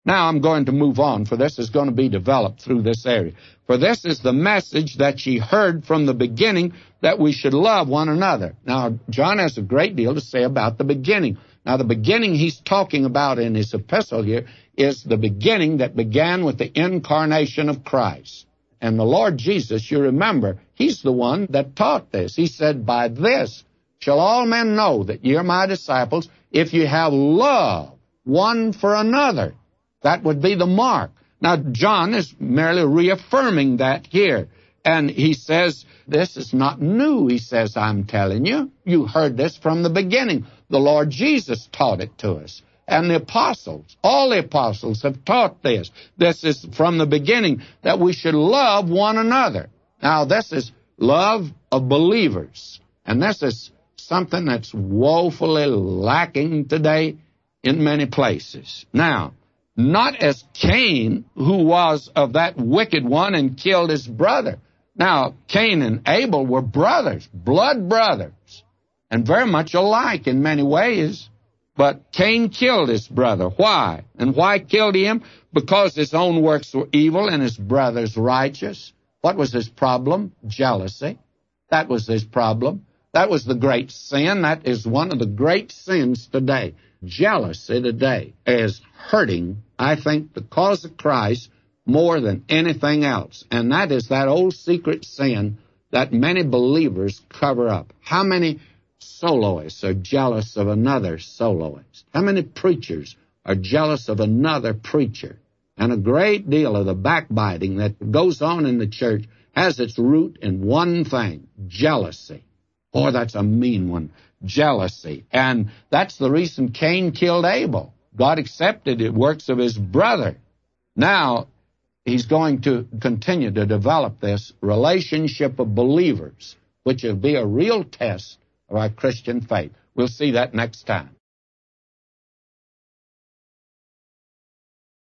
Now I'm going to move on, for this is going to be developed through this area. For this is the message that ye heard from the beginning, that we should love one another. Now, John has a great deal to say about the beginning. Now, the beginning he's talking about in his epistle here is the beginning that began with the incarnation of Christ. And the Lord Jesus, you remember, he's the one that taught this. He said, by this shall all men know that ye are my disciples, if you have love one for another. That would be the mark. Now, John is merely reaffirming that here. And he says, this is not new, he says, I'm telling you. You heard this from the beginning. The Lord Jesus taught it to us. And the apostles, all the apostles have taught this. This is from the beginning, that we should love one another. Now, this is love of believers. And this is something that's woefully lacking today in many places. Now, not as Cain, who was of that wicked one and killed his brother. Now, Cain and Abel were brothers, blood brothers, and very much alike in many ways. But Cain killed his brother. Why? And why killed he him? Because his own works were evil and his brother's righteous. What was his problem? Jealousy. That was his problem. That was the great sin. That is one of the great sins today. Jealousy today is hurting, I think, the cause of Christ more than anything else. And that is that old secret sin that many believers cover up. How many soloists are jealous of another soloist? How many preachers are jealous of another preacher? And a great deal of the backbiting that goes on in the church has its root in one thing, jealousy. Boy, that's a mean one, jealousy. And that's the reason Cain killed Abel. God accepted the works of his brother. Now, he's going to continue to develop this relationship of believers, which will be a real test of our Christian faith. We'll see that next time.